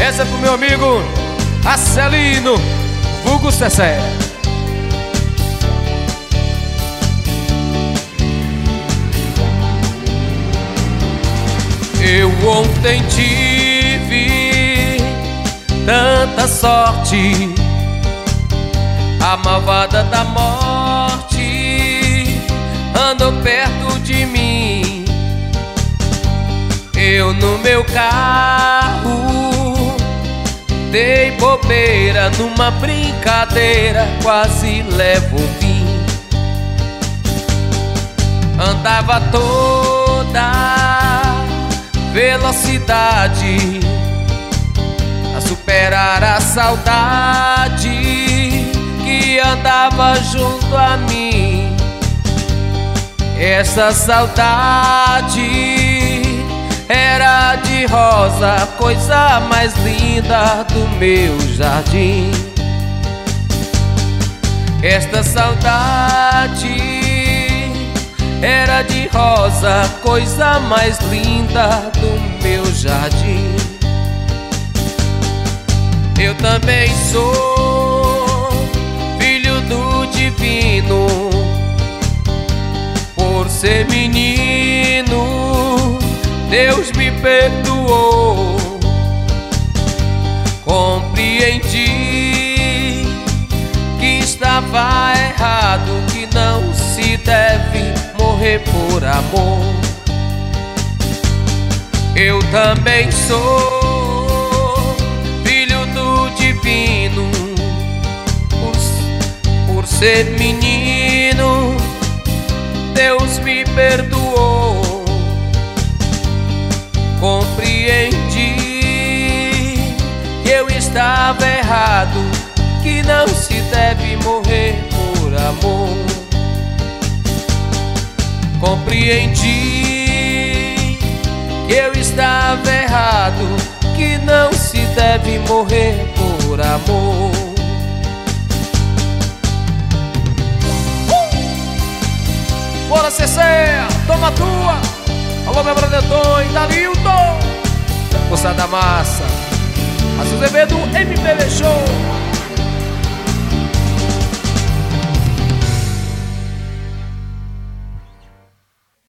Essa é pro meu amigo Marcelino, vulgo Cessé. Eu ontem tive tanta sorte, a malvada da morte andou perto de mim. Eu no meu carro dei bobeira, numa brincadeira quase levo um fim. Andava toda velocidade a superar a saudade que andava junto a mim. Essa saudade era de rosa, coisa mais linda do meu jardim. Esta saudade era de rosa, coisa mais linda do meu jardim. Eu também sou filho do divino, por ser menino Deus me perdoou. Compreendi que estava errado, que não se deve morrer por amor. Eu também sou filho do divino, por ser menino Deus me perdoou. Compreendi que eu estava errado, que não se deve morrer por amor. Compreendi que eu estava errado, que não se deve morrer por amor. Bora, Cessé, toma tua. Alô, meu brother Tonho, Dalilton, Moçada da Massa, Azevedo, MPB Show.